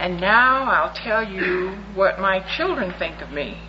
And now I'll tell you what my children think of me.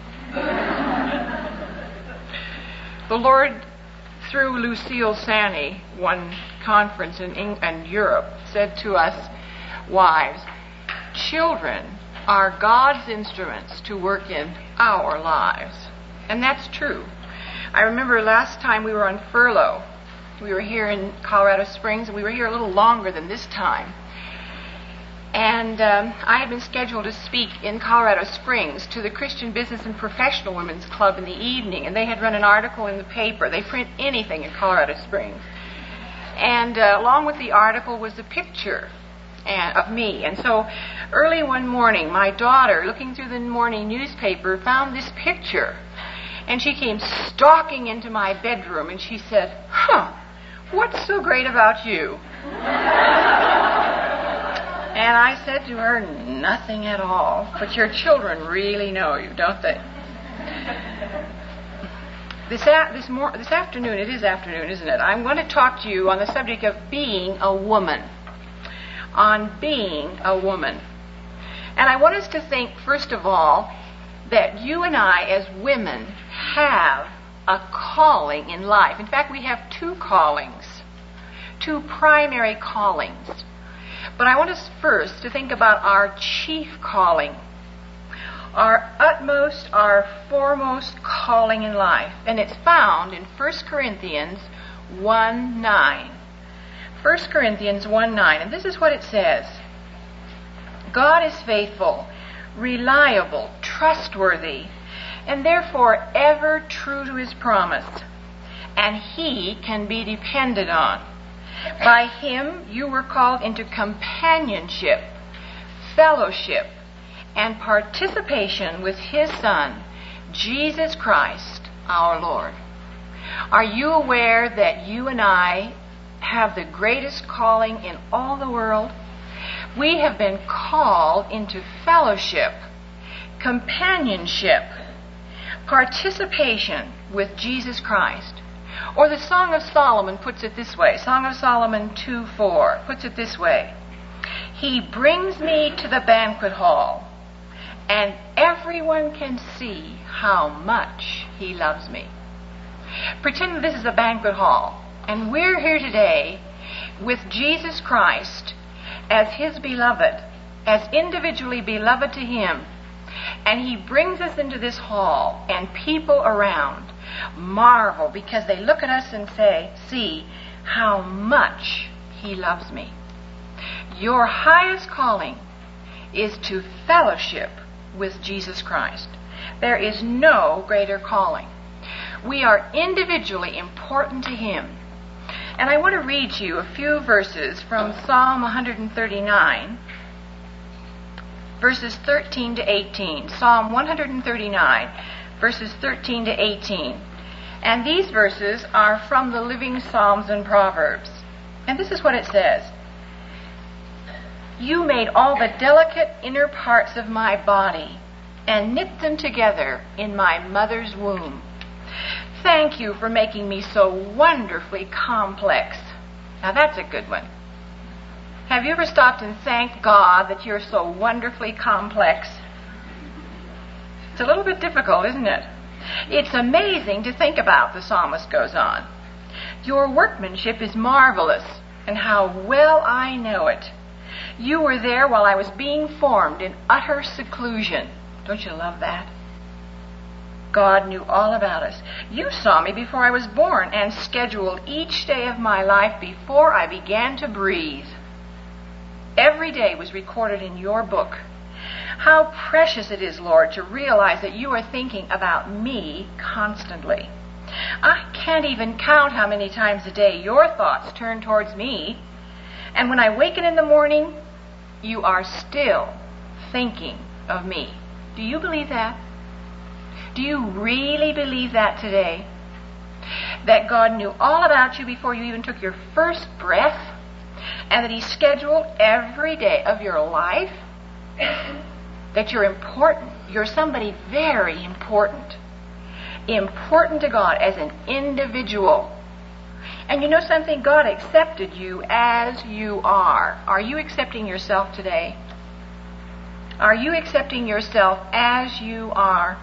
The Lord, through Lucille Sanney, one conference in Europe, said to us wives, children are God's instruments to work in our lives. And that's true. I remember last time we were on furlough. We were here in Colorado Springs, and we were here a little longer than this time. And I had been scheduled to speak in Colorado Springs to the Christian Business and Professional Women's Club in the evening, and they had run an article in the paper. They print anything in Colorado Springs. And along with the article was a picture of me. And so early one morning, my daughter, looking through the morning newspaper, found this picture. And she came stalking into my bedroom, and she said, what's so great about you? And I said to her, nothing at all. But your children really know you, don't they? This afternoon, it is afternoon, isn't it? I'm going to talk to you on the subject of being a woman. On being a woman. And I want us to think, first of all, that you and I as women have a calling in life. In fact, we have two callings, two primary callings. But I want us first to think about our chief calling, our utmost, our foremost calling in life. And it's found in 1 Corinthians 1:9. 1 Corinthians 1:9. And this is what it says. God is faithful, reliable, trustworthy, and therefore ever true to his promise. And he can be depended on. By him you were called into companionship, fellowship, and participation with his Son, Jesus Christ, our Lord. Are you aware that you and I have the greatest calling in all the world? We have been called into fellowship, companionship, participation with Jesus Christ. Or the Song of Solomon puts it this way. Song of Solomon 2:4 puts it this way. He brings me to the banquet hall, and everyone can see how much he loves me. Pretend this is a banquet hall, and we're here today with Jesus Christ as his beloved, as individually beloved to him. And he brings us into this hall, and people around marvel because they look at us and see how much he loves me. Your highest calling is to fellowship with Jesus Christ. There is no greater calling. We are individually important to him. And I want to read to you a few verses from Psalm 139, verses 13 to 18. Psalm 139, verses 13 to 18. And these verses are from the Living Psalms and Proverbs. And this is what it says. You made all the delicate inner parts of my body and knit them together in my mother's womb. Thank you for making me so wonderfully complex. Now that's a good one. Have you ever stopped and thanked God that you're so wonderfully complex? It's a little bit difficult, isn't it? It's amazing to think about, the psalmist goes on. Your workmanship is marvelous, and how well I know it. You were there while I was being formed in utter seclusion. Don't you love that? God knew all about us. You saw me before I was born and scheduled each day of my life before I began to breathe. Every day was recorded in your book. How precious it is, Lord, to realize that you are thinking about me constantly. I can't even count how many times a day your thoughts turn towards me. And when I waken in the morning, you are still thinking of me. Do you believe that? Do you really believe that today? That God knew all about you before you even took your first breath? And that he scheduled every day of your life? That you're important. You're somebody very important. Important to God as an individual. And you know something? God accepted you as you are. Are you accepting yourself today? Are you accepting yourself as you are?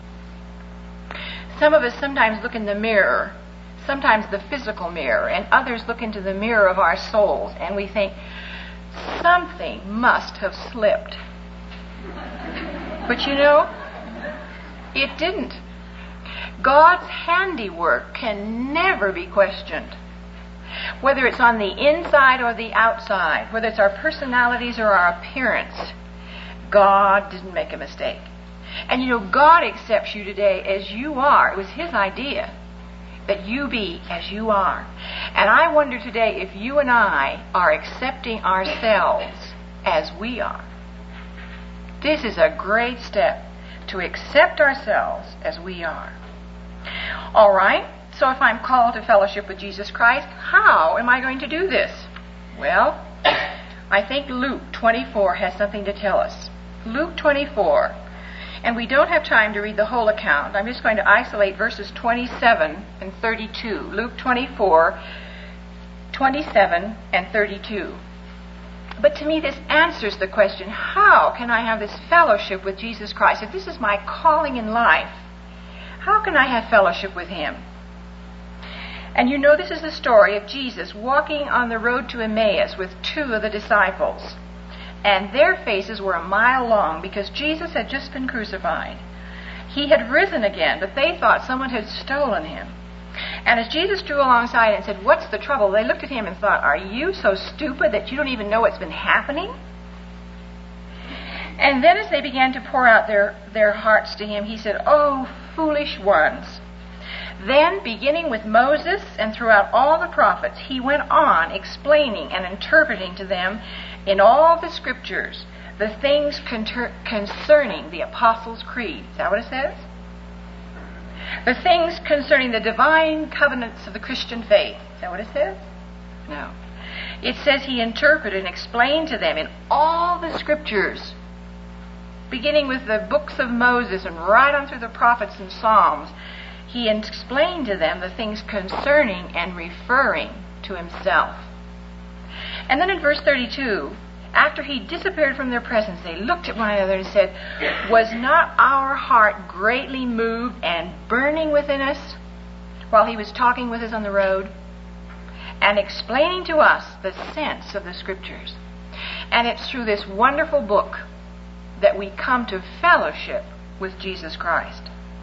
Some of us sometimes look in the mirror, sometimes the physical mirror, and others look into the mirror of our souls, and we think, something must have slipped. But you know, it didn't. God's handiwork can never be questioned. Whether it's on the inside or the outside, whether it's our personalities or our appearance, God didn't make a mistake. And you know, God accepts you today as you are. It was His idea that you be as you are. And I wonder today if you and I are accepting ourselves as we are. This is a great step, to accept ourselves as we are. All right, so if I'm called to fellowship with Jesus Christ, how am I going to do this? Well, I think Luke 24 has something to tell us. Luke 24. And we don't have time to read the whole account. I'm just going to isolate verses 27 and 32. Luke 24, 27 and 32. But to me, this answers the question, how can I have this fellowship with Jesus Christ? If this is my calling in life, how can I have fellowship with Him? And you know, this is the story of Jesus walking on the road to Emmaus with two of the disciples. And their faces were a mile long because Jesus had just been crucified. He had risen again, but they thought someone had stolen Him. And as Jesus drew alongside and said, "What's the trouble?" they looked at Him and thought, "Are you so stupid that you don't even know what's been happening?" And then as they began to pour out their hearts to Him, He said, "Oh, foolish ones." Then, beginning with Moses and throughout all the prophets, He went on explaining and interpreting to them in all the Scriptures the things concerning the Apostles' Creed. Is that what it says? The things concerning the divine covenants of the Christian faith. Is that what it says? No. It says He interpreted and explained to them in all the Scriptures, beginning with the books of Moses and right on through the prophets and Psalms. He explained to them the things concerning and referring to Himself. And then in verse 32, after He disappeared from their presence, they looked at one another and said, "Was not our heart greatly moved and burning within us while He was talking with us on the road and explaining to us the sense of the Scriptures?" And it's through this wonderful book that we come to fellowship with Jesus Christ.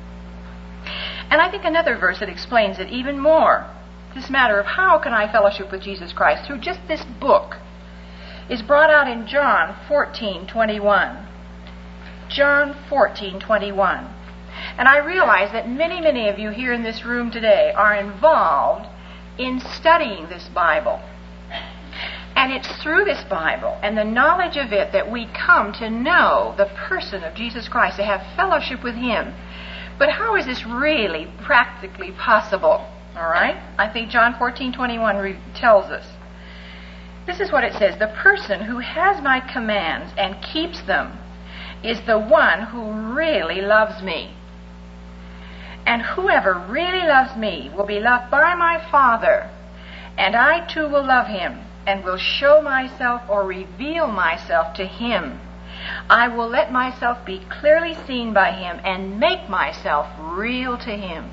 And I think another verse that explains it even more, this matter of how can I fellowship with Jesus Christ through just this book, is brought out in John 14:21. John 14:21. And I realize that many of you here in this room today are involved in studying this Bible. And it's through this Bible and the knowledge of it that we come to know the person of Jesus Christ, to have fellowship with Him. But how is this really practically possible? All right? I think John 14:21 tells us. This is what it says: "The person who has my commands and keeps them is the one who really loves me. And whoever really loves me will be loved by my Father, and I too will love him and will show myself or reveal myself to him. I will let myself be clearly seen by him and make myself real to him."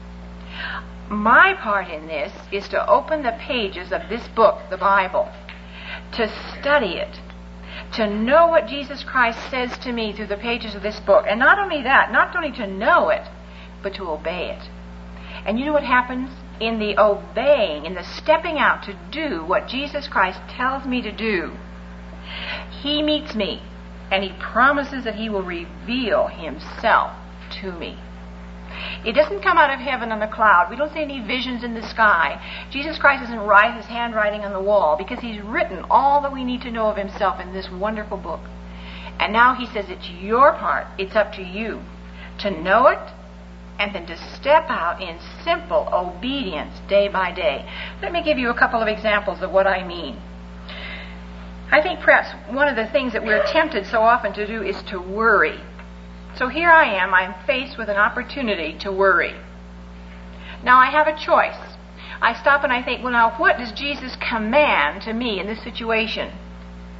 My part in this is to open the pages of this book, the Bible, to study it, to know what Jesus Christ says to me through the pages of this book. And not only that, not only to know it, but to obey it. And you know what happens? In the obeying, in the stepping out to do what Jesus Christ tells me to do, He meets me, and He promises that He will reveal Himself to me. It doesn't come out of heaven on a cloud. We don't see any visions in the sky. Jesus Christ doesn't write His handwriting on the wall, because He's written all that we need to know of Himself in this wonderful book. And now He says it's your part. It's up to you to know it and then to step out in simple obedience day by day. Let me give you a couple of examples of what I mean. I think perhaps one of the things that we're tempted so often to do is to worry. So here I am, I'm faced with an opportunity to worry. Now I have a choice. I stop and I think, well, now what does Jesus command to me in this situation?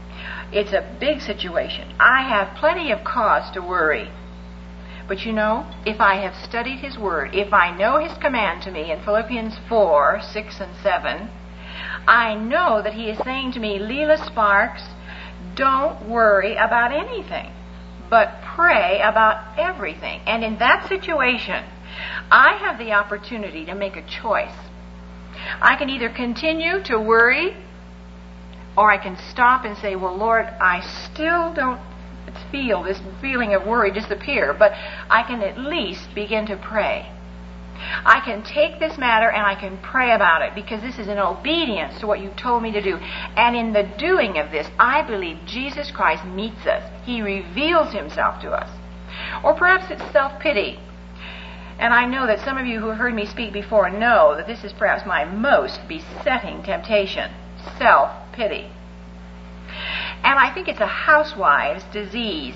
It's a big situation. I have plenty of cause to worry. But you know, if I have studied His Word, if I know His command to me in Philippians 4, 6, and 7, I know that He is saying to me, Leela Sparks, don't worry about anything, but pray about everything. And in that situation, I have the opportunity to make a choice. I can either continue to worry, or I can stop and say, well, Lord, I still don't feel this feeling of worry disappear, but I can at least begin to pray. I can take this matter and I can pray about it, because this is in obedience to what you told me to do. And in the doing of this, I believe Jesus Christ meets us. He reveals Himself to us. Or perhaps it's self-pity. And I know that some of you who have heard me speak before know that this is perhaps my most besetting temptation, self-pity. And I think it's a housewife's disease.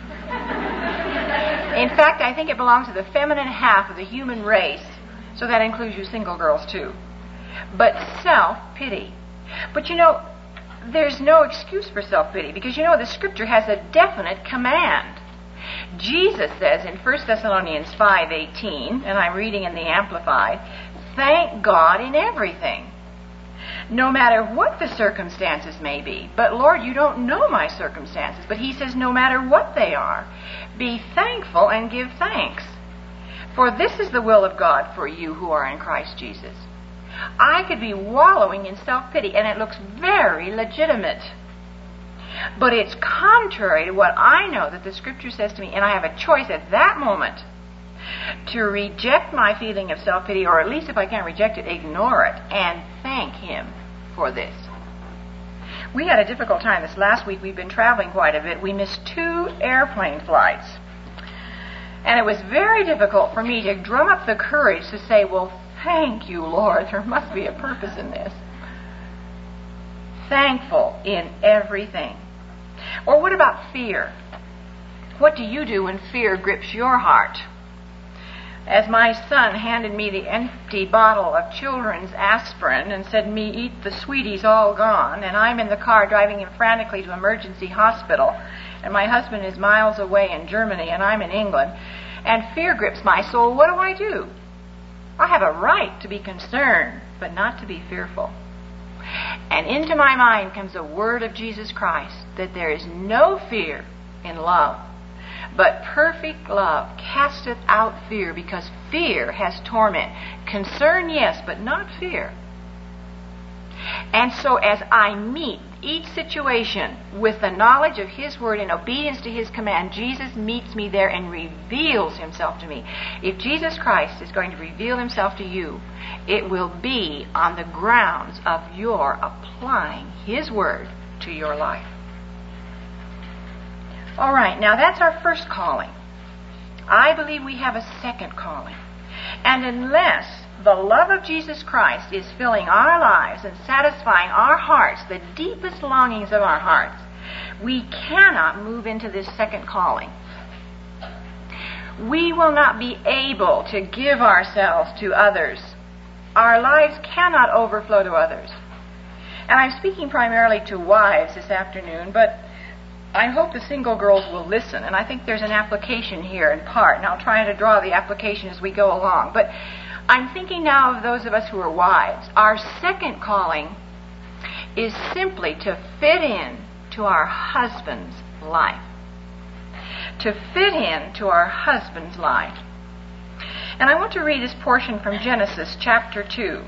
In fact, I think it belongs to the feminine half of the human race, so that includes you single girls too. But self-pity. But you know, there's no excuse for self-pity, because you know the Scripture has a definite command. Jesus says in 1 Thessalonians 5:18, and I'm reading in the Amplified, thank God in everything, no matter what the circumstances may be. But Lord, you don't know my circumstances. But He says no matter what they are, be thankful and give thanks. For this is the will of God for you who are in Christ Jesus. I could be wallowing in self-pity, and it looks very legitimate. But it's contrary to what I know that the Scripture says to me, and I have a choice at that moment to reject my feeling of self-pity, or at least if I can't reject it, ignore it, and thank Him for this. We had a difficult time this last week. We've been traveling quite a bit. We missed 2 airplane flights. And it was very difficult for me to drum up the courage to say, well, thank you, Lord. There must be a purpose in this. Thankful in everything. Or what about fear? What do you do when fear grips your heart? As my son handed me the empty bottle of children's aspirin and said, me eat the sweeties all gone, and I'm in the car driving him frantically to emergency hospital, and my husband is miles away in Germany and I'm in England, and fear grips my soul, what do? I have a right to be concerned, but not to be fearful. And into my mind comes a word of Jesus Christ, that there is no fear in love, but perfect love casteth out fear, because fear has torment. Concern, yes, but not fear. And so as I meet each situation with the knowledge of His Word and obedience to His command, Jesus meets me there and reveals Himself to me. If Jesus Christ is going to reveal Himself to you, it will be on the grounds of your applying His Word to your life. All right, now that's our first calling. I believe we have a second calling. And unless the love of Jesus Christ is filling our lives and satisfying our hearts, the deepest longings of our hearts, we cannot move into this second calling. We will not be able to give ourselves to others. Our lives cannot overflow to others. And I'm speaking primarily to wives this afternoon, but I hope the single girls will listen, and I think there's an application here in part, and I'll try to draw the application as we go along. But I'm thinking now of those of us who are wives. Our second calling is simply to fit in to our husband's life. To fit in to our husband's life. And I want to read this portion from Genesis chapter 2.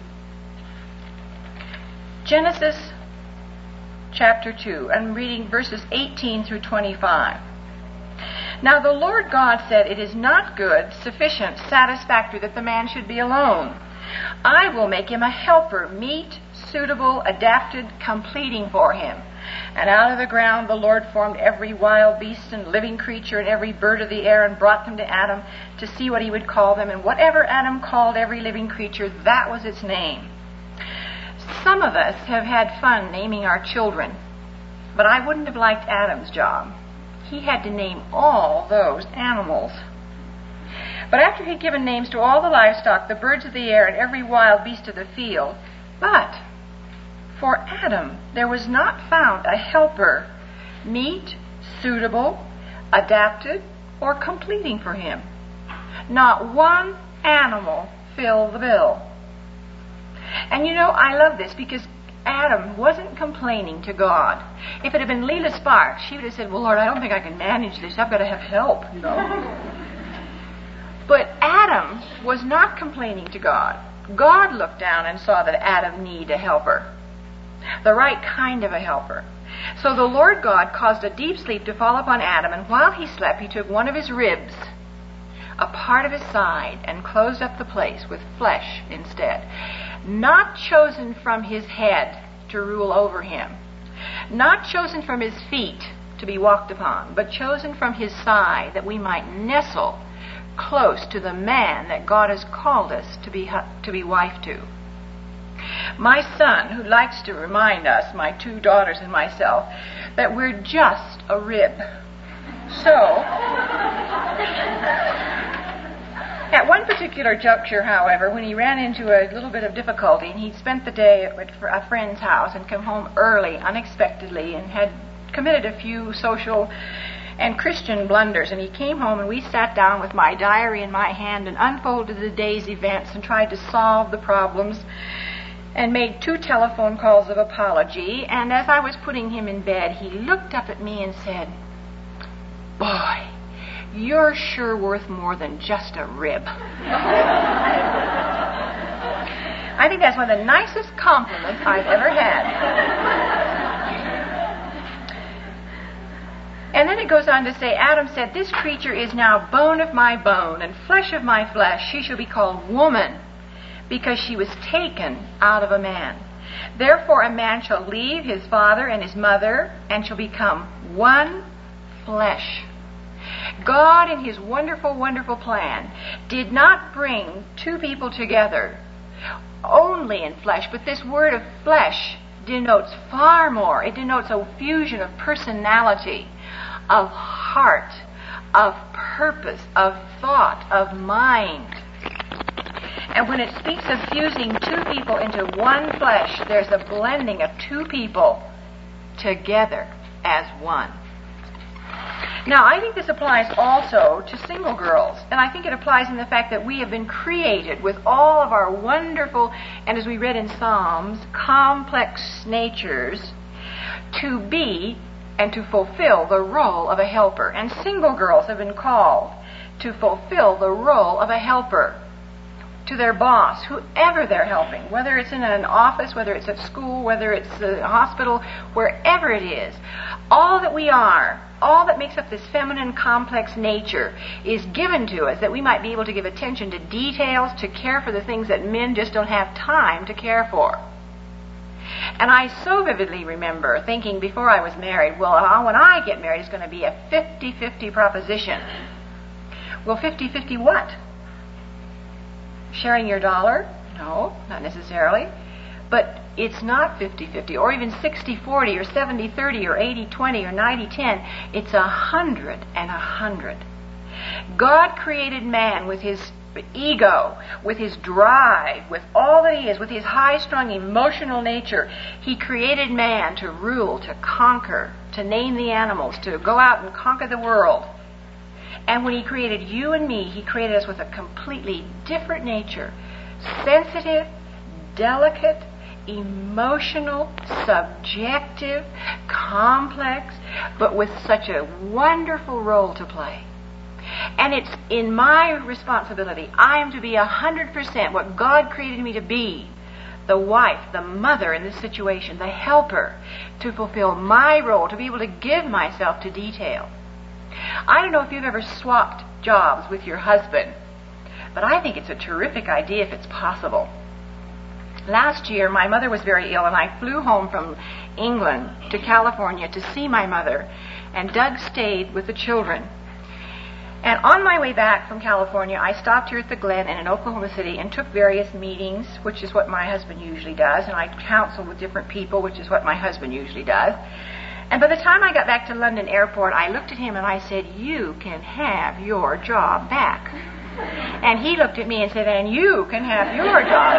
Genesis chapter 2. I'm reading verses 18 through 25. Now the Lord God said, it is not good, sufficient, satisfactory that the man should be alone. I will make him a helper, meet, suitable, adapted, completing for him. And out of the ground the Lord formed every wild beast and living creature and every bird of the air and brought them to Adam to see what he would call them. And whatever Adam called every living creature, that was its name. Some of us have had fun naming our children, but I wouldn't have liked Adam's job. He had to name all those animals. But after he'd given names to all the livestock, the birds of the air, and every wild beast of the field, but for Adam there was not found a helper meet, suitable, adapted, or completing for him. Not one animal filled the bill. And you know, I love this because Adam wasn't complaining to God. If it had been Leela Sparks, she would have said, well, Lord, I don't think I can manage this. I've got to have help, you know. But Adam was not complaining to God. God looked down and saw that Adam needed a helper, the right kind of a helper. So the Lord God caused a deep sleep to fall upon Adam, and while he slept, he took one of his ribs, a part of his side, and closed up the place with flesh instead. Not chosen from his head to rule over him, not chosen from his feet to be walked upon, but chosen from his side that we might nestle close to the man that God has called us to be wife to. My son, who likes to remind us, my 2 daughters and myself, that we're just a rib. So, at one particular juncture, however, when he ran into a little bit of difficulty, and he'd spent the day at a friend's house and come home early, unexpectedly, and had committed a few social and Christian blunders, and he came home and we sat down with my diary in my hand and unfolded the day's events and tried to solve the problems and made 2 telephone calls of apology. And as I was putting him in bed, he looked up at me and said, "Boy, you're sure worth more than just a rib." I think that's one of the nicest compliments I've ever had. And then it goes on to say, Adam said, "This creature is now bone of my bone and flesh of my flesh. She shall be called woman, because she was taken out of a man. Therefore a man shall leave his father and his mother and shall become one flesh." God, in his wonderful, wonderful plan, did not bring 2 people together only in flesh, but this word of flesh denotes far more. It denotes a fusion of personality, of heart, of purpose, of thought, of mind. And when it speaks of fusing 2 people into one flesh, there's a blending of 2 people together as one. Now, I think this applies also to single girls, and I think it applies in the fact that we have been created with all of our wonderful, and as we read in Psalms, complex natures to be and to fulfill the role of a helper. And single girls have been called to fulfill the role of a helper to their boss, whoever they're helping, whether it's in an office, whether it's at school, whether it's a hospital, wherever it is. All that we are, all that makes up this feminine complex nature is given to us that we might be able to give attention to details, to care for the things that men just don't have time to care for. And I so vividly remember thinking before I was married, well, when I get married, it's going to be a 50-50 proposition. Well, 50-50 what? Sharing your dollar? No, not necessarily. But it's not 50-50, or even 60-40, or 70-30, or 80-20, or 90-10. It's 100 and 100. God created man with his ego, with his drive, with all that he is, with his high-strung emotional nature. He created man to rule, to conquer, to name the animals, to go out and conquer the world. And when he created you and me, he created us with a completely different nature. Sensitive, delicate, emotional, subjective, complex, but with such a wonderful role to play. And it's in my responsibility. I am to be 100% what God created me to be. The wife, the mother in this situation, the helper, to fulfill my role, to be able to give myself to detail. I don't know if you've ever swapped jobs with your husband, but I think it's a terrific idea if it's possible. Last year, my mother was very ill, and I flew home from England to California to see my mother, and Doug stayed with the children. And on my way back from California, I stopped here at the Glen and in Oklahoma City and took various meetings, which is what my husband usually does, and I counseled with different people, which is what my husband usually does. And by the time I got back to London Airport, I looked at him and I said, "You can have your job back." And he looked at me and said, "And you can have your job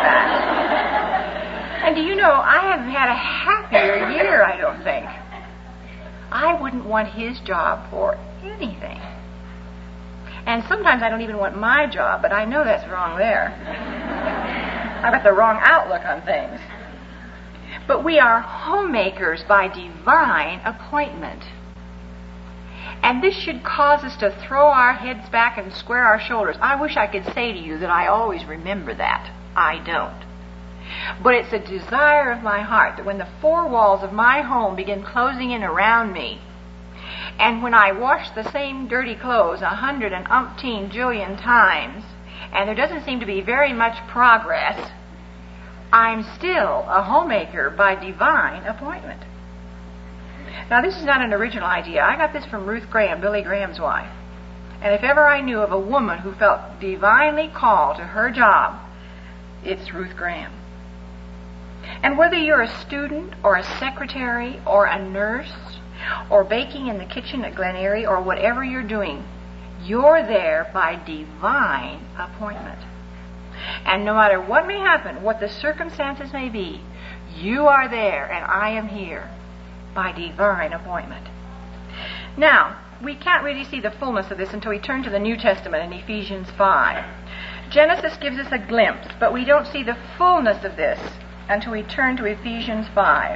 back." And do you know, I haven't had a happier year, I don't think. I wouldn't want his job for anything. And sometimes I don't even want my job, but I know that's wrong there. I've got the wrong outlook on things. But we are homemakers by divine appointment. And this should cause us to throw our heads back and square our shoulders. I wish I could say to you that I always remember that. I don't. But it's a desire of my heart that when the four walls of my home begin closing in around me, and when I wash the same dirty clothes 100 times, and there doesn't seem to be very much progress, I'm still a homemaker by divine appointment. Now, this is not an original idea. I got this from Ruth Graham, Billy Graham's wife. And if ever I knew of a woman who felt divinely called to her job, it's Ruth Graham. And whether you're a student or a secretary or a nurse or baking in the kitchen at Glen Eyrie or whatever you're doing, you're there by divine appointment. And no matter what may happen, what the circumstances may be, you are there and I am here by divine appointment. Now, we can't really see the fullness of this until we turn to the New Testament in Ephesians 5. Genesis gives us a glimpse, but we don't see the fullness of this until we turn to Ephesians 5.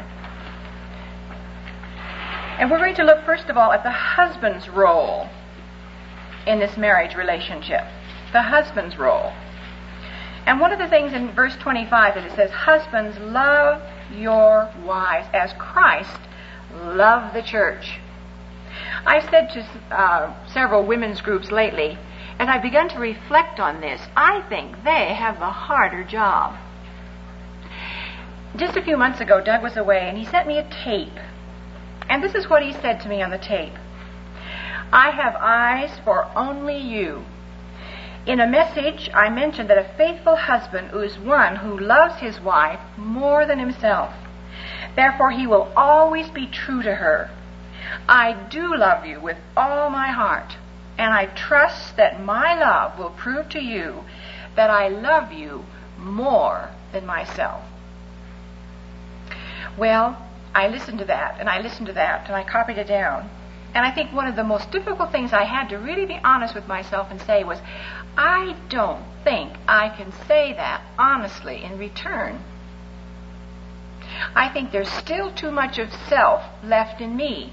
And we're going to look first of all at the husband's role in this marriage relationship. The husband's role. And one of the things in verse 25 is it says, "Husbands, love your wives as Christ loved the church." I've said to several women's groups lately, as I've begun to reflect on this, I think they have the harder job. Just a few months ago, Doug was away, and he sent me a tape. And this is what he said to me on the tape. "I have eyes for only you." In a message, I mentioned that a faithful husband is one who loves his wife more than himself. Therefore, he will always be true to her. "I do love you with all my heart, and I trust that my love will prove to you that I love you more than myself." Well, I listened to that, and I listened to that, and I copied it down. And I think one of the most difficult things I had to really be honest with myself and say was, I don't think I can say that honestly in return. I think there's still too much of self left in me.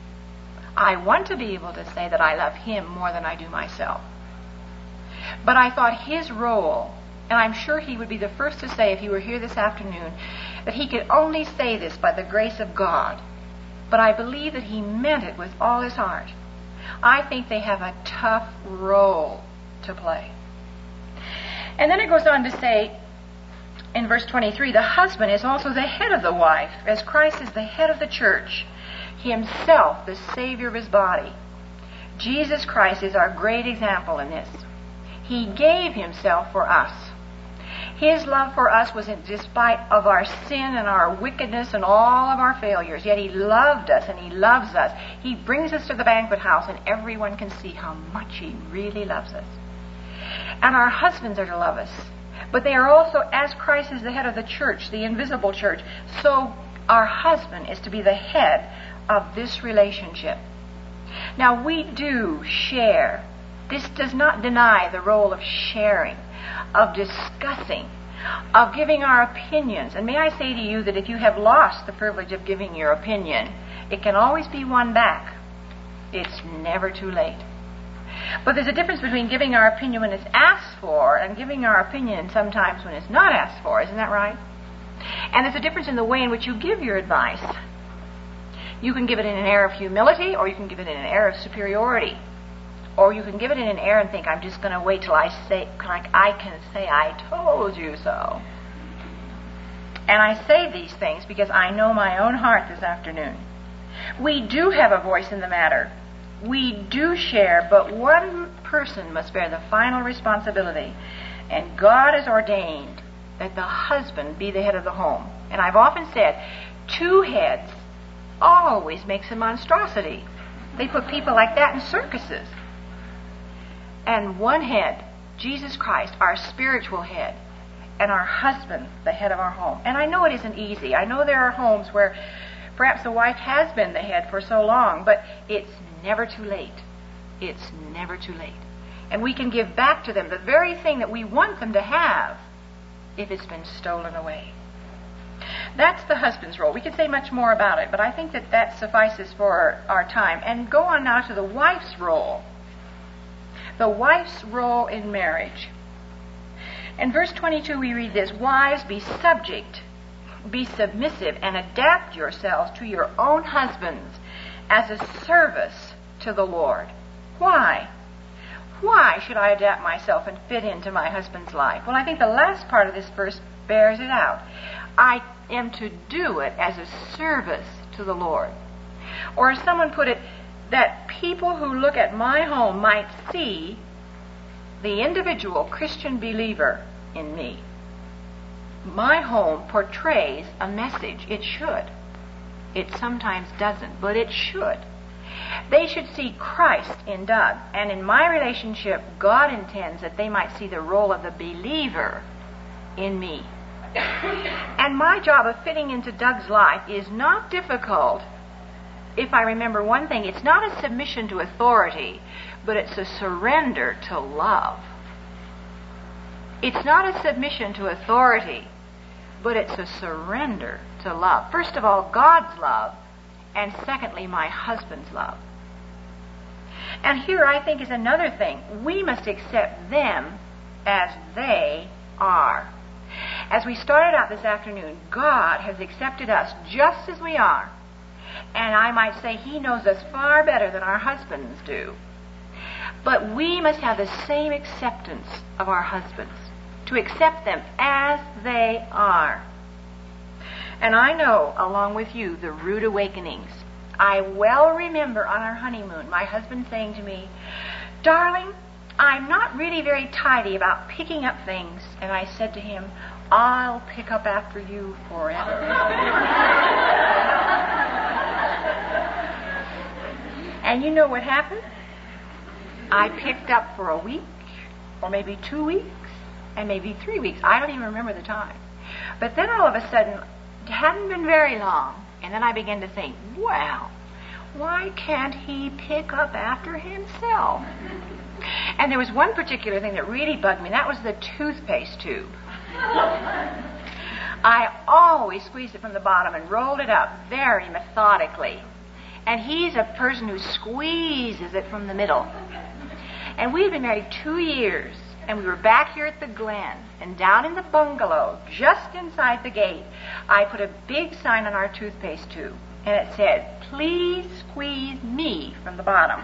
I want to be able to say that I love him more than I do myself. But I thought his role, and I'm sure he would be the first to say if he were here this afternoon, that he could only say this by the grace of God. But I believe that he meant it with all his heart. I think they have a tough role to play. And then it goes on to say, in verse 23, "The husband is also the head of the wife, as Christ is the head of the church, himself the Savior of his body." Jesus Christ is our great example in this. He gave himself for us. His love for us was in despite of our sin and our wickedness and all of our failures. Yet he loved us and he loves us. He brings us to the banquet house and everyone can see how much he really loves us. And our husbands are to love us. But they are also, as Christ is the head of the church, the invisible church, so our husband is to be the head of this relationship. Now we do share. This does not deny the role of sharing, of discussing, of giving our opinions. And may I say to you that if you have lost the privilege of giving your opinion, it can always be won back. It's never too late. But there's a difference between giving our opinion when it's asked for and giving our opinion sometimes when it's not asked for. Isn't that right? And there's a difference in the way in which you give your advice. You can give it in an air of humility, or you can give it in an air of superiority. Or you can give it in an air and think, I'm just going to wait till I can say, I told you so. And I say these things because I know my own heart this afternoon. We do have a voice in the matter. We do share, but one person must bear the final responsibility. And God has ordained that the husband be the head of the home. And I've often said, two heads always makes a monstrosity. They put people like that in circuses. And one head, Jesus Christ, our spiritual head, and our husband, the head of our home. And I know it isn't easy. I know there are homes where Perhaps the wife has been the head for so long, but it's never too late. It's never too late. And we can give back to them the very thing that we want them to have if it's been stolen away. That's the husband's role. We could say much more about it, but I think that suffices for our time. And go on now to the wife's role. The wife's role in marriage. In verse 22 we read this: "Wives, be submissive, and adapt yourselves to your own husbands as a service to the Lord." Why? Why should I adapt myself and fit into my husband's life? Well, I think the last part of this verse bears it out. I am to do it as a service to the Lord. Or as someone put it, that people who look at my home might see the individual Christian believer in me. My home portrays a message. It should. It sometimes doesn't, but it should. They should see Christ in Doug, and in my relationship, God intends that they might see the role of the believer in me. And my job of fitting into Doug's life is not difficult if I remember one thing. It's not a submission to authority, but it's a surrender to love. It's not a submission to authority, but it's a surrender to love. First of all, God's love, and secondly, my husband's love. And here I think is another thing. We must accept them as they are. As we started out this afternoon, God has accepted us just as we are. And I might say He knows us far better than our husbands do. But we must have the same acceptance of our husbands, to accept them as they are. And I know, along with you, the rude awakenings. I well remember on our honeymoon, my husband saying to me, "Darling, I'm not really very tidy about picking up things." And I said to him, "I'll pick up after you forever." And you know what happened? I picked up for a week, or maybe 2 weeks, and maybe 3 weeks. I don't even remember the time. But then all of a sudden, it hadn't been very long, and then I began to think, wow, why can't he pick up after himself? And there was one particular thing that really bugged me, and that was the toothpaste tube. I always squeezed it from the bottom and rolled it up very methodically. And he's a person who squeezes it from the middle. And we had been married 2 years, and we were back here at the Glen, and down in the bungalow, just inside the gate, I put a big sign on our toothpaste tube, and it said, "Please squeeze me from the bottom."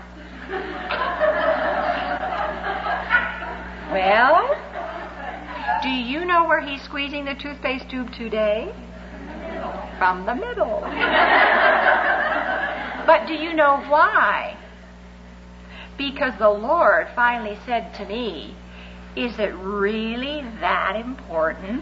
Well, do you know where he's squeezing the toothpaste tube today? From the middle. But do you know why? Because the Lord finally said to me, "Is it really that important?"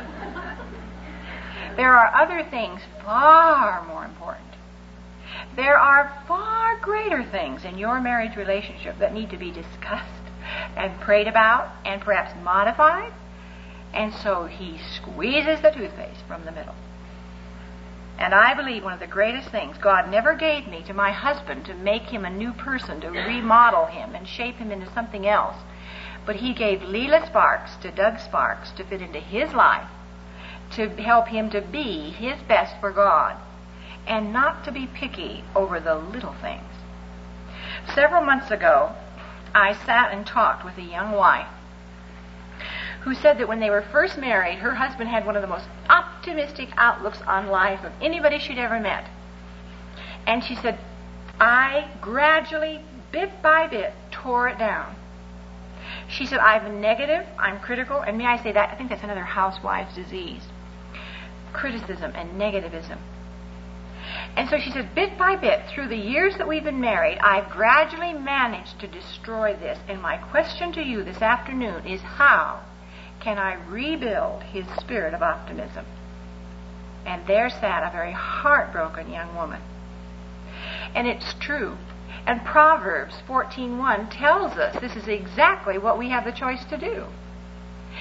There are other things far more important. There are far greater things in your marriage relationship that need to be discussed and prayed about and perhaps modified. And so he squeezes the toothpaste from the middle. And I believe one of the greatest things, God never gave me to my husband to make him a new person, to remodel him and shape him into something else. But he gave Leela Sparks to Doug Sparks to fit into his life, to help him to be his best for God, and not to be picky over the little things. Several months ago, I sat and talked with a young wife who said that when they were first married, her husband had one of the most optimistic outlooks on life of anybody she'd ever met. And she said, I gradually, bit by bit, tore it down. She said, I'm negative, I'm critical, and may I say that, I think that's another housewife's disease. Criticism and negativism. And so she said, bit by bit, through the years that we've been married, I've gradually managed to destroy this. And my question to you this afternoon is, how can I rebuild his spirit of optimism? And there sat a very heartbroken young woman. And it's true. And Proverbs 14:1 tells us this is exactly what we have the choice to do.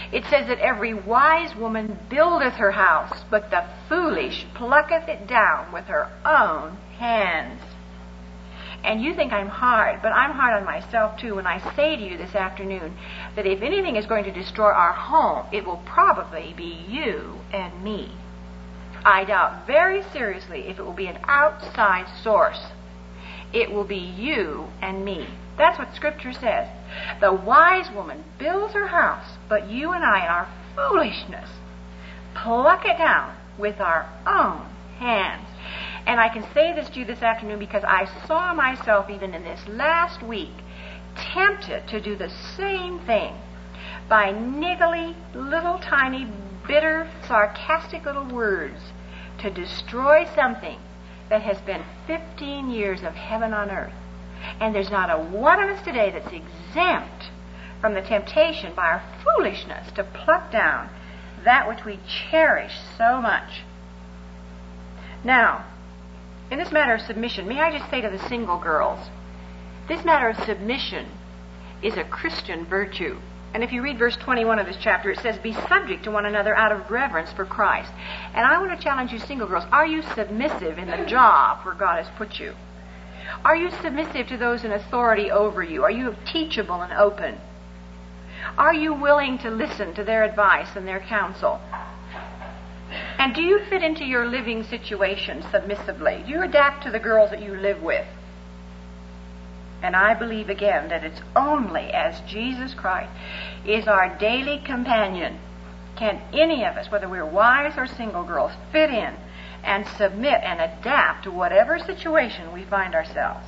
It says that every wise woman buildeth her house, but the foolish plucketh it down with her own hands. And you think I'm hard, but I'm hard on myself too when I say to you this afternoon that if anything is going to destroy our home, it will probably be you and me. I doubt very seriously if it will be an outside source. It will be you and me. That's what Scripture says. The wise woman builds her house, but you and I, in our foolishness, pluck it down with our own hands. And I can say this to you this afternoon because I saw myself even in this last week tempted to do the same thing by niggly, little tiny, bitter, sarcastic little words to destroy something that has been 15 years of heaven on earth. And there's not a one of us today that's exempt from the temptation by our foolishness to pluck down that which we cherish so much. Now, in this matter of submission, may I just say to the single girls, this matter of submission is a Christian virtue. And if you read verse 21 of this chapter, it says, be subject to one another out of reverence for Christ. And I want to challenge you single girls, are you submissive in the job where God has put you? Are you submissive to those in authority over you? Are you teachable and open? Are you willing to listen to their advice and their counsel? And do you fit into your living situation submissively? Do you adapt to the girls that you live with? And I believe again that it's only as Jesus Christ is our daily companion can any of us, whether we're wives or single girls, fit in and submit and adapt to whatever situation we find ourselves.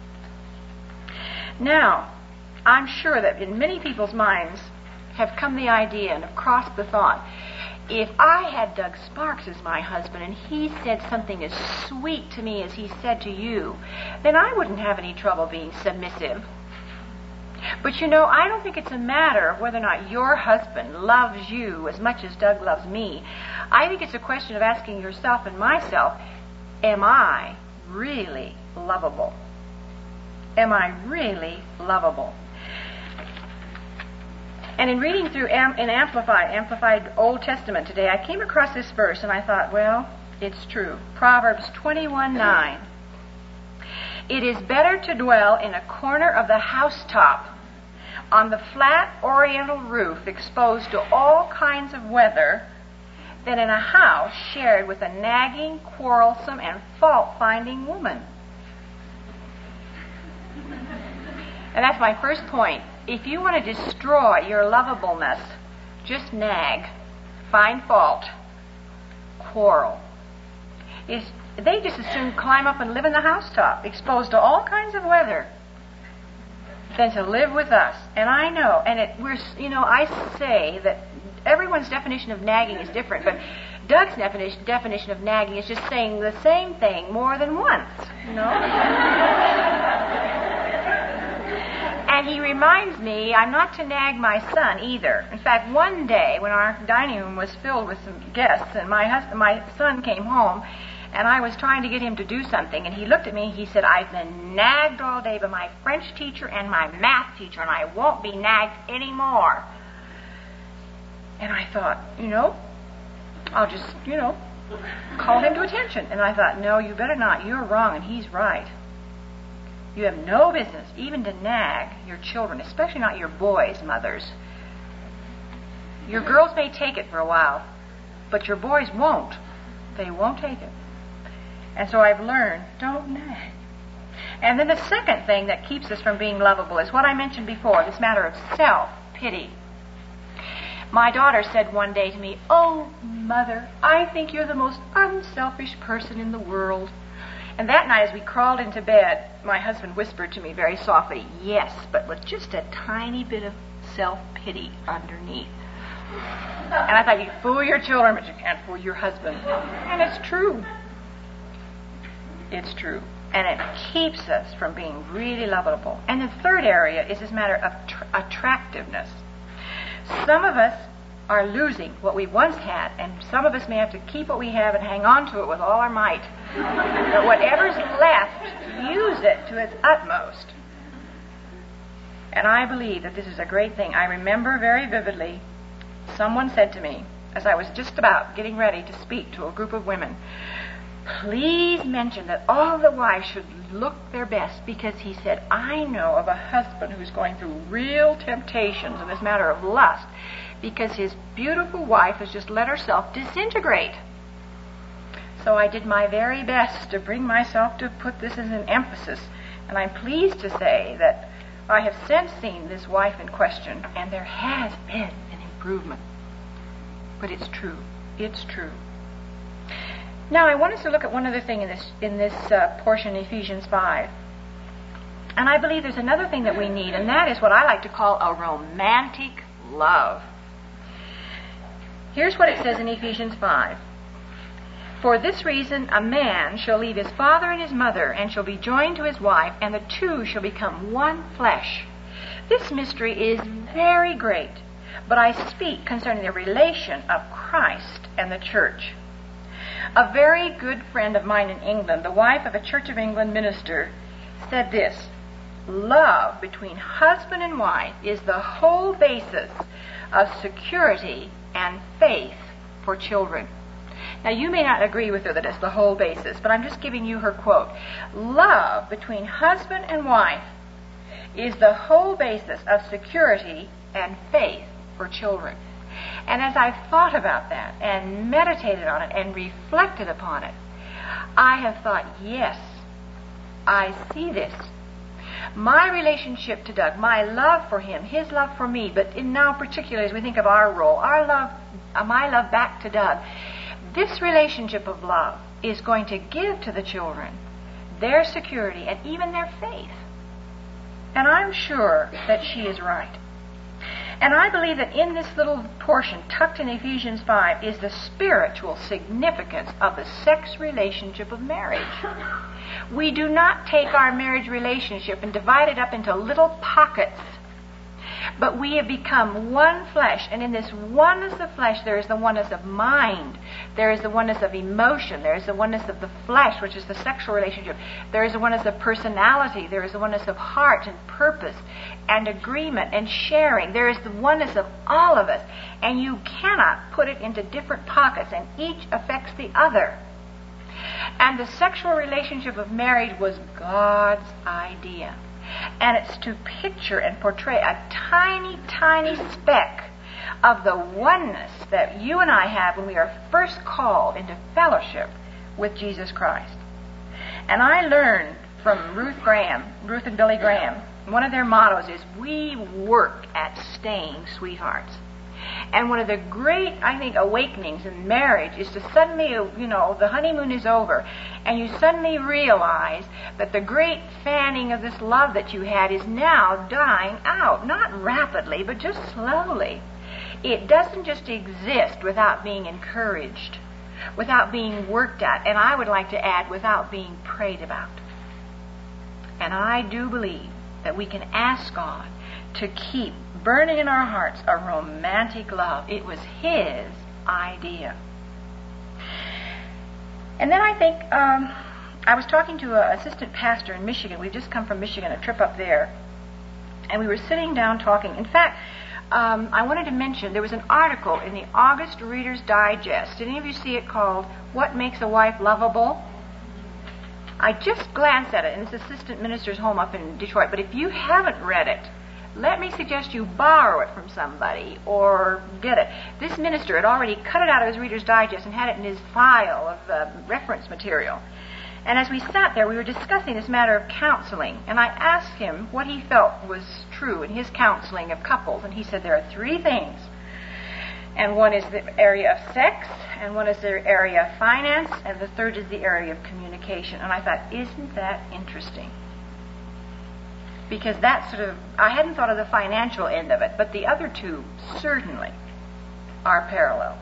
Now, I'm sure that in many people's minds have come the idea and have crossed the thought, if I had Doug Sparks as my husband and he said something as sweet to me as he said to you, then I wouldn't have any trouble being submissive. But you know, I don't think it's a matter of whether or not your husband loves you as much as Doug loves me. I think it's a question of asking yourself and myself, am I really lovable? Am I really lovable? And in reading through in Amplified Old Testament today, I came across this verse and I thought, well, it's true. Proverbs 21:9. It is better to dwell in a corner of the housetop on the flat oriental roof exposed to all kinds of weather than in a house shared with a nagging, quarrelsome, and fault-finding woman. And that's my first point. If you want to destroy your lovableness, just nag, find fault, quarrel. They just as soon climb up and live in the housetop, exposed to all kinds of weather, than to live with us. And I know, and I say that everyone's definition of nagging is different, but Doug's definition of nagging is just saying the same thing more than once, you know? And he reminds me I'm not to nag my son either. In fact, one day when our dining room was filled with some guests and my son came home and I was trying to get him to do something and he looked at me and he said, I've been nagged all day by my French teacher and my math teacher and I won't be nagged anymore. And I thought, I'll just, call him to attention. And I thought, no, you better not. You're wrong and he's right. You have no business even to nag your children, especially not your boys' mothers. Your girls may take it for a while, but your boys won't. They won't take it. And so I've learned, don't nag. And then the second thing that keeps us from being lovable is what I mentioned before, this matter of self-pity. My daughter said one day to me, oh, Mother, I think you're the most unselfish person in the world. And that night as we crawled into bed, my husband whispered to me very softly, yes, but with just a tiny bit of self-pity underneath. And I thought, you can fool your children, but you can't fool your husband. And it's true. It's true. And it keeps us from being really lovable. And the third area is this matter of attractiveness. Some of us are losing what we once had, and some of us may have to keep what we have and hang on to it with all our might. But whatever's left, use it to its utmost. And I believe that this is a great thing. I remember very vividly someone said to me, as I was just about getting ready to speak to a group of women, please mention that all the wives should look their best, because he said, I know of a husband who's going through real temptations in this matter of lust because his beautiful wife has just let herself disintegrate. So I did my very best to bring myself to put this as an emphasis, and I'm pleased to say that I have since seen this wife in question, and there has been an improvement. But it's true. It's true. Now, I want us to look at one other thing in this portion, Ephesians 5. And I believe there's another thing that we need, and that is what I like to call a romantic love. Here's what it says in Ephesians 5. For this reason, a man shall leave his father and his mother, and shall be joined to his wife, and the two shall become one flesh. This mystery is very great, but I speak concerning the relation of Christ and the church. A very good friend of mine in England, the wife of a Church of England minister, said this: love between husband and wife is the whole basis of security and faith for children. Now, you may not agree with her that it's the whole basis, but I'm just giving you her quote. Love between husband and wife is the whole basis of security and faith for children. And as I've thought about that and meditated on it and reflected upon it, I have thought, yes, I see this. My relationship to Doug, my love for him, his love for me, but in now particularly as we think of our role, our love, my love back to Doug, this relationship of love is going to give to the children their security and even their faith. And I'm sure that she is right. And I believe that in this little portion tucked in Ephesians 5 is the spiritual significance of the sex relationship of marriage. We do not take our marriage relationship and divide it up into little pockets, but we have become one flesh, and in this oneness of flesh there is the oneness of mind, there is the oneness of emotion, there is the oneness of the flesh, which is the sexual relationship, there is the oneness of personality, there is the oneness of heart and purpose and agreement and sharing, there is the oneness of all of us, and you cannot put it into different pockets, and each affects the other. And the sexual relationship of marriage was God's idea. And it's to picture and portray a tiny, tiny speck of the oneness that you and I have when we are first called into fellowship with Jesus Christ. And I learned from Ruth and Billy Graham, one of their mottos is, we work at staying sweethearts. And one of the great, I think, awakenings in marriage is to suddenly, the honeymoon is over, and you suddenly realize that the great fanning of this love that you had is now dying out. Not rapidly, but just slowly. It doesn't just exist without being encouraged, without being worked at, and I would like to add, without being prayed about. And I do believe that we can ask God to keep burning in our hearts a romantic love. It was His idea. And then I think, I was talking to an assistant pastor in Michigan. We've just come from Michigan, a trip up there. And we were sitting down talking. In fact, I wanted to mention, there was an article in the August Reader's Digest. Did any of you see it, called What Makes a Wife Lovable? I just glanced at it in this assistant minister's home up in Detroit. But if you haven't read it, let me suggest you borrow it from somebody or get it. This minister had already cut it out of his Reader's Digest and had it in his file of reference material. And as we sat there, we were discussing this matter of counseling. And I asked him what he felt was true in his counseling of couples. And he said there are three things. And one is the area of sex, and one is the area of finance, and the third is the area of communication. And I thought, isn't that interesting? Because that's I hadn't thought of the financial end of it, but the other two certainly are parallel.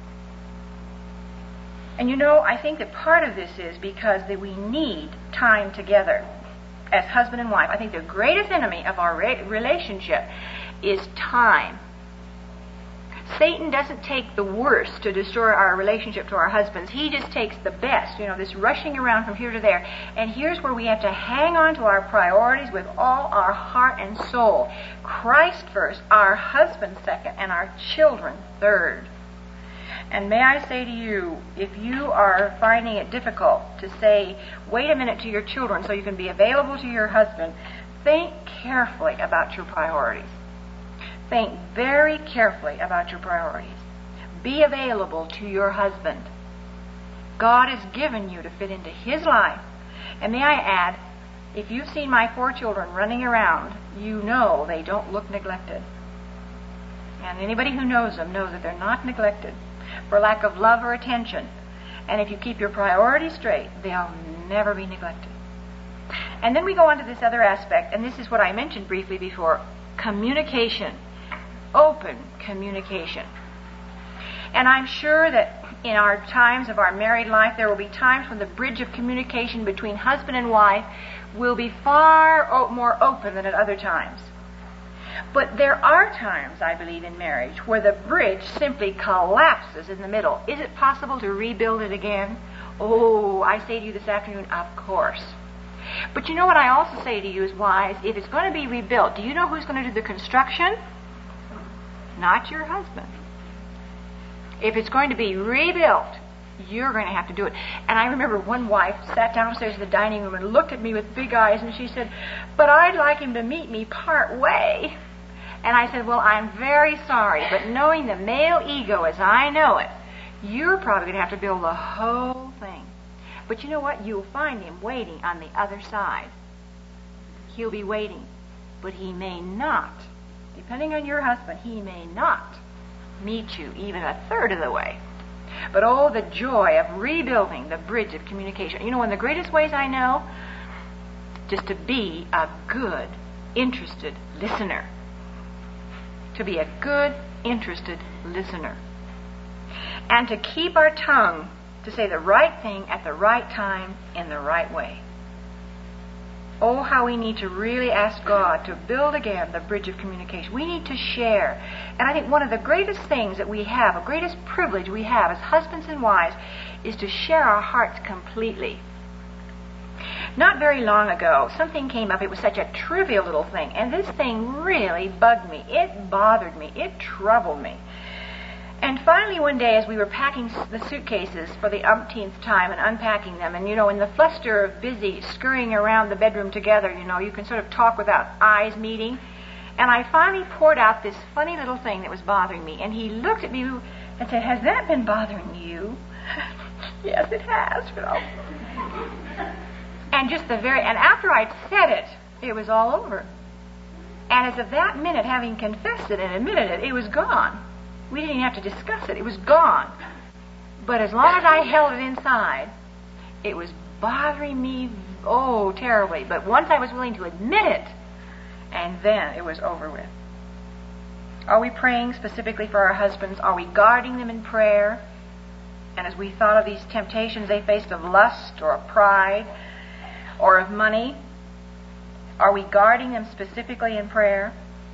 And I think that part of this is because that we need time together as husband and wife. I think the greatest enemy of our relationship is time. Satan doesn't take the worst to destroy our relationship to our husbands. He just takes the best, this rushing around from here to there. And here's where we have to hang on to our priorities with all our heart and soul. Christ first, our husband second, and our children third. And may I say to you, if you are finding it difficult to say, wait a minute to your children so you can be available to your husband, think carefully about your priorities. Think very carefully about your priorities. Be available to your husband. God has given you to fit into his life. And may I add, if you've seen my 4 children running around, you know they don't look neglected. And anybody who knows them knows that they're not neglected for lack of love or attention. And if you keep your priorities straight, they'll never be neglected. And then we go on to this other aspect, and this is what I mentioned briefly before, communication. Open communication. And I'm sure that in our times of our married life, there will be times when the bridge of communication between husband and wife will be far more open than at other times. But there are times, I believe, in marriage where the bridge simply collapses in the middle. Is it possible to rebuild it again? Oh, I say to you this afternoon, of course. But you know what I also say to you as wives? If it's going to be rebuilt, do you know who's going to do the construction? Not your husband. If it's going to be rebuilt, you're going to have to do it. And I remember one wife sat downstairs in the dining room and looked at me with big eyes, and she said, but I'd like him to meet me part way. And I said, well, I'm very sorry, but knowing the male ego as I know it, you're probably going to have to build the whole thing. But you know what? You'll find him waiting on the other side. He'll be waiting, but he may not. Depending on your husband, he may not meet you even a third of the way. But oh, the joy of rebuilding the bridge of communication. One of the greatest ways I know, just to be a good, interested listener. To be a good, interested listener. And to keep our tongue to say the right thing at the right time in the right way. Oh, how we need to really ask God to build again the bridge of communication. We need to share. And I think one of the greatest things that we have, a greatest privilege we have as husbands and wives, is to share our hearts completely. Not very long ago, something came up. It was such a trivial little thing. And this thing really bugged me. It bothered me. It troubled me. And finally one day, as we were packing the suitcases for the umpteenth time and unpacking them, and in the fluster of busy scurrying around the bedroom together, you can sort of talk without eyes meeting. And I finally poured out this funny little thing that was bothering me. And he looked at me and said, has that been bothering you? Yes, it has, And and after I'd said it, it was all over. And as of that minute, having confessed it and admitted it, it was gone. We didn't even have to discuss it. It was gone. But as long as I held it inside, it was bothering me, terribly. But once I was willing to admit it, and then it was over with. Are we praying specifically for our husbands? Are we guarding them in prayer? And as we thought of these temptations they faced of lust or of pride or of money, are we guarding them specifically in prayer?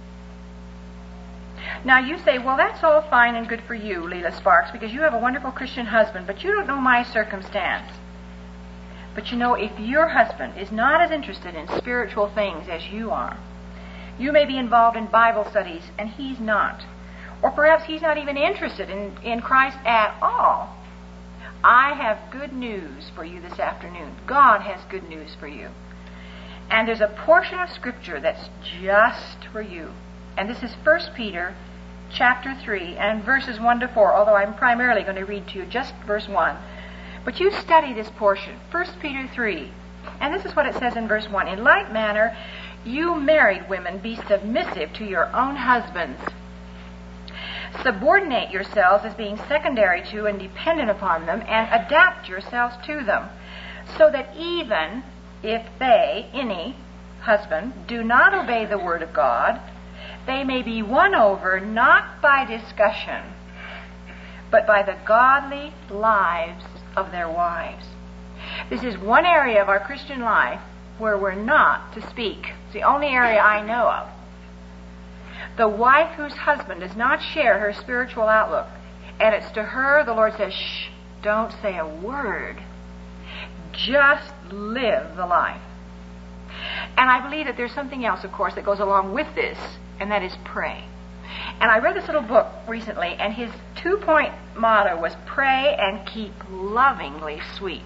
Now you say, well, that's all fine and good for you, Leela Sparks, because you have a wonderful Christian husband, but you don't know my circumstance. But if your husband is not as interested in spiritual things as you are, you may be involved in Bible studies and he's not. Or perhaps he's not even interested in Christ at all. I have good news for you this afternoon. God has good news for you. And there's a portion of Scripture that's just for you. And this is 1 Peter chapter 3 and verses 1 to 4, although I'm primarily going to read to you just verse 1. But you study this portion, 1 Peter 3. And this is what it says in verse 1. In like manner, you married women, be submissive to your own husbands. Subordinate yourselves as being secondary to and dependent upon them, and adapt yourselves to them, so that even if they, any husband, do not obey the word of God, they may be won over not by discussion, but by the godly lives of their wives. This is one area of our Christian life where we're not to speak. It's the only area I know of. The wife whose husband does not share her spiritual outlook, and it's to her the Lord says, shh, don't say a word. Just live the life. And I believe that there's something else, of course, that goes along with this, and that is pray. And I read this little book recently, and his 2-point motto was pray and keep lovingly sweet.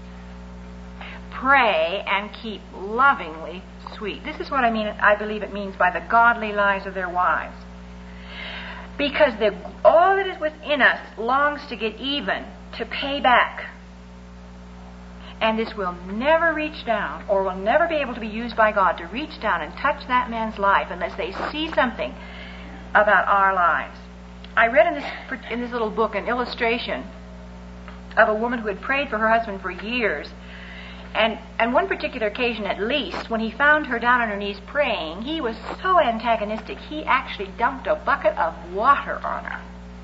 Pray and keep lovingly sweet. This is what I believe it means by the godly lives of their wives. Because all that is within us longs to get even, to pay back. And this will never reach down, or will never be able to be used by God to reach down and touch that man's life unless they see something about our lives. I read in this little book an illustration of a woman who had prayed for her husband for years. And one particular occasion, at least, when he found her down on her knees praying, he was so antagonistic, he actually dumped a bucket of water on her.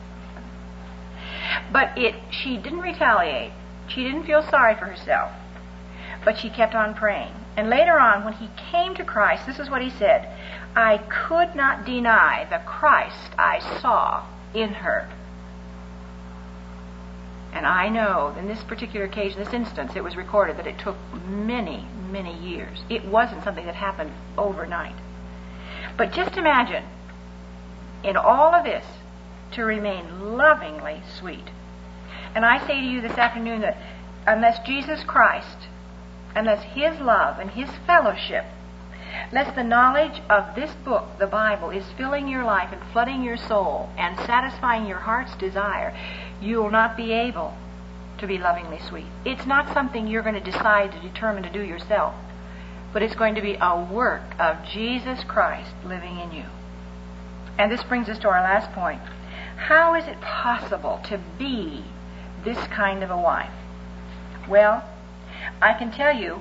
But she didn't retaliate. She didn't feel sorry for herself. But she kept on praying. And later on, when he came to Christ, this is what he said: I could not deny the Christ I saw in her. And I know, in this particular occasion, this instance, it was recorded that it took many, many years. It wasn't something that happened overnight. But just imagine, in all of this, to remain lovingly sweet. And I say to you this afternoon that unless Jesus Christ, unless His love and His fellowship, unless the knowledge of this book, the Bible, is filling your life and flooding your soul and satisfying your heart's desire, you will not be able to be lovingly sweet. It's not something you're going to decide to determine to do yourself, but it's going to be a work of Jesus Christ living in you. And this brings us to our last point. How is it possible to be this kind of a wife? Well, I can tell you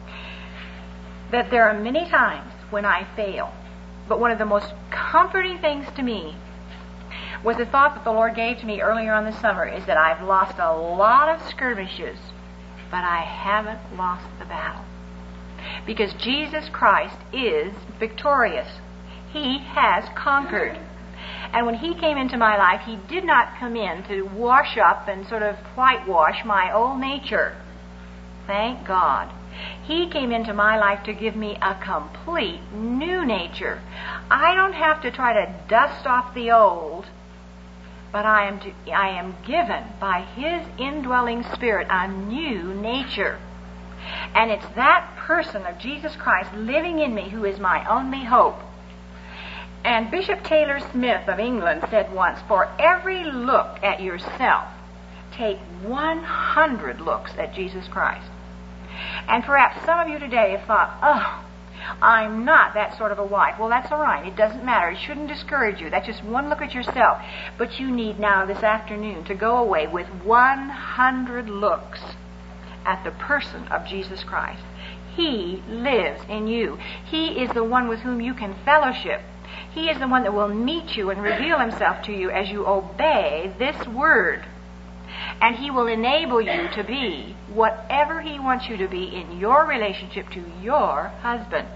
that there are many times when I fail. But one of the most comforting things to me was the thought that the Lord gave to me earlier on this summer is that I've lost a lot of skirmishes, but I haven't lost the battle. Because Jesus Christ is victorious. He has conquered. And when He came into my life, He did not come in to wash up and sort of whitewash my old nature. Thank God. He came into my life to give me a complete new nature. I don't have to try to dust off the old, but I am given by His indwelling Spirit a new nature. And it's that person of Jesus Christ living in me who is my only hope. And Bishop Taylor Smith of England said once, for every look at yourself, take 100 looks at Jesus Christ. And perhaps some of you today have thought, oh, I'm not that sort of a wife. Well, that's all right. It doesn't matter. It shouldn't discourage you. That's just one look at yourself. But you need now this afternoon to go away with 100 looks at the person of Jesus Christ. He lives in you. He is the one with whom you can fellowship. He is the one that will meet you and reveal Himself to you as you obey this word. And He will enable you to be whatever He wants you to be in your relationship to your husband.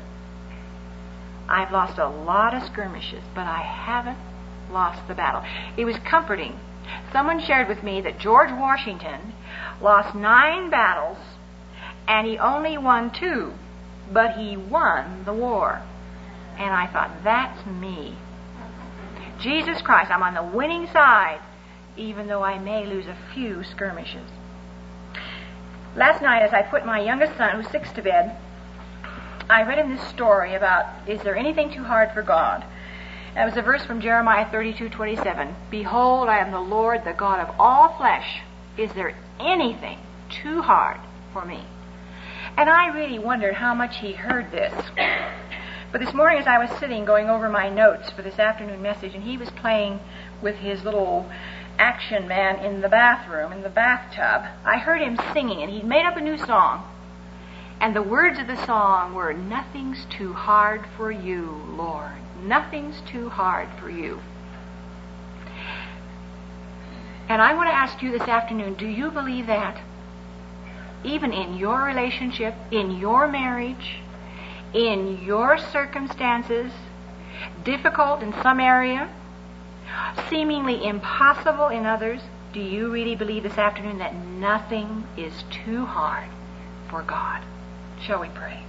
I've lost a lot of skirmishes, but I haven't lost the battle. It was comforting. Someone shared with me that George Washington lost 9 battles, and he only won 2, but he won the war. And I thought, that's me. Jesus Christ, I'm on the winning side, even though I may lose a few skirmishes. Last night, as I put my youngest son, who's 6, to bed, I read him this story about, is there anything too hard for God? And it was a verse from Jeremiah 32:27. Behold, I am the Lord, the God of all flesh. Is there anything too hard for me? And I really wondered how much he heard this. But this morning, as I was sitting going over my notes for this afternoon message, and he was playing with his little action man in the bathroom, in the bathtub, I heard him singing, and he'd made up a new song. And the words of the song were, nothing's too hard for you, Lord. Nothing's too hard for you. And I want to ask you this afternoon, do you believe that? Even in your relationship, in your marriage, in your circumstances, difficult in some area, seemingly impossible in others, do you really believe this afternoon that nothing is too hard for God? Shall we pray?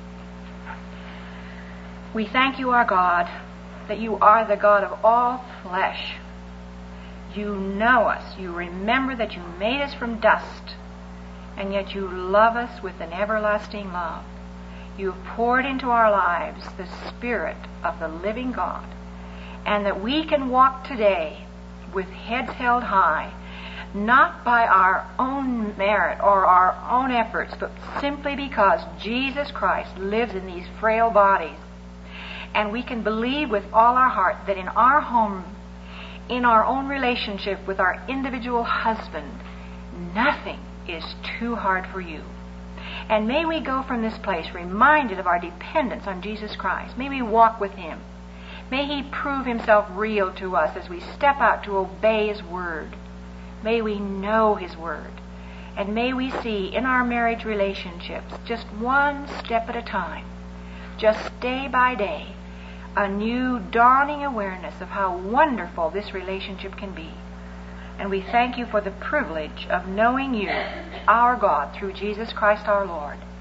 We thank you, our God, that you are the God of all flesh. You know us. You remember that you made us from dust, and yet you love us with an everlasting love. You have poured into our lives the Spirit of the living God, and that we can walk today with heads held high, not by our own merit or our own efforts, but simply because Jesus Christ lives in these frail bodies. And we can believe with all our heart that in our home, in our own relationship with our individual husband, nothing is too hard for you. And may we go from this place reminded of our dependence on Jesus Christ. May we walk with Him. May He prove Himself real to us as we step out to obey His Word. May we know His Word. And may we see in our marriage relationships, just one step at a time, just day by day, a new dawning awareness of how wonderful this relationship can be. And we thank you for the privilege of knowing you, our God, through Jesus Christ our Lord.